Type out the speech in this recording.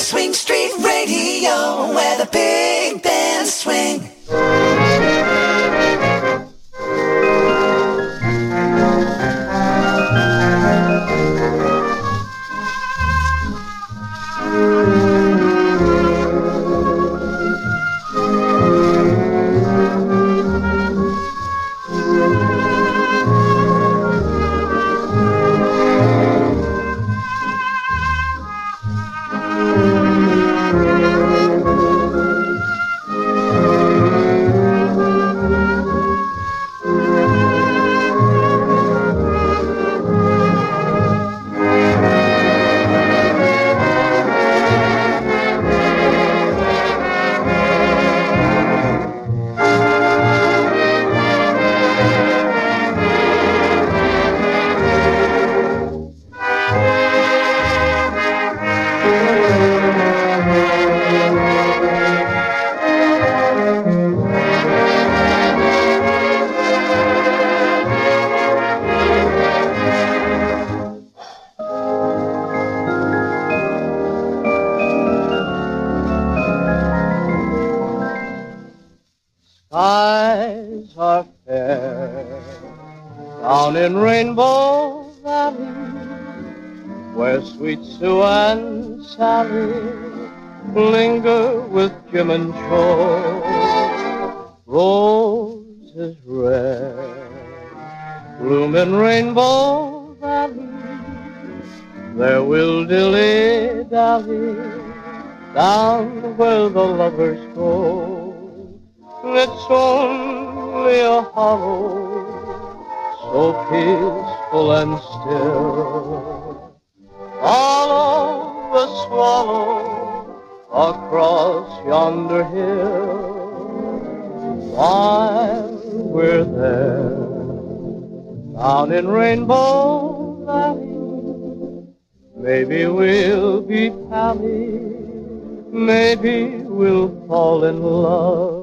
Swing Street Radio, where the big bands swing. Skies are fair down in Rainbow Valley, where sweet Sue and Sally linger with Jim and Joe. Roses red bloom in Rainbow Valley, there will dilly-dally down where the lovers go. It's only a hollow, so peaceful and still. Follow the swallow across yonder hill. While we're there, down in Rainbow Valley, maybe we'll be pally, maybe we'll fall in love.